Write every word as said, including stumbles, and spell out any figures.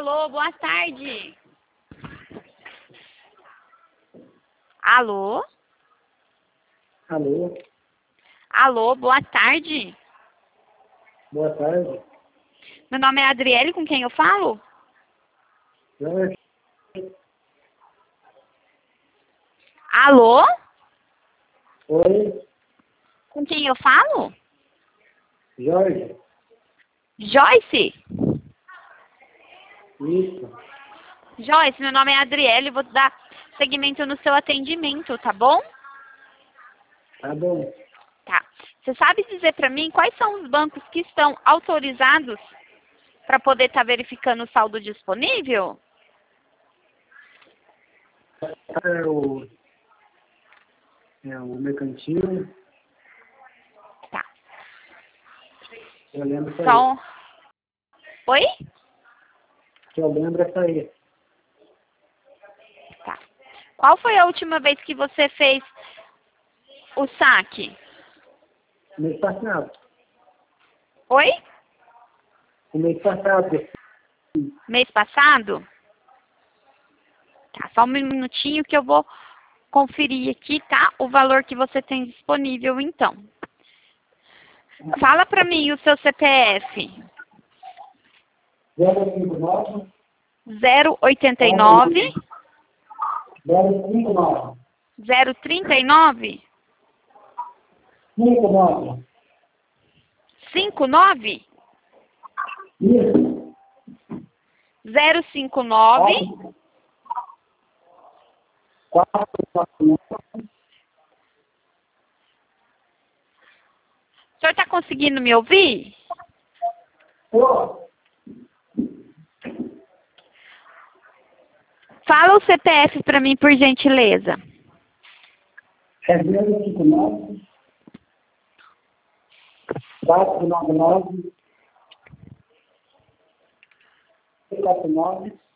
Alô, boa tarde. Alô? Alô, Alô, boa tarde. boa tarde. Meu nome é Adriele, com quem eu falo? Jorge, Alô? oi, Com quem eu falo? Jorge, Joyce? isso, Joyce, meu nome é Adriele, vou dar seguimento no seu atendimento, tá bom? tá bom. Tá. Você sabe dizer pra mim quais são os bancos que estão autorizados para poder estar verificando o saldo disponível? É o, é o mercantil, Tá. eu lembro essa aí. Só... Oi? Eu lembro essa aí. Tá. Qual foi a última vez que você fez o saque? Mês passado, Oi? o mês passado, Mês passado? Tá, só um minutinho que eu vou conferir aqui, tá? O valor que você tem disponível, então. Fala pra mim o seu C P F. zero cinco nove, zero oitenta e nove, zero cinco nove, zero trinta e nove, cinco nove, cinco nove, isso, zero cinco nove. quatro, quatro, nove, O senhor está conseguindo me ouvir? tô, Fala o C P F para mim, por gentileza. é zero cinco nove, quatro nove nove, quatro nove,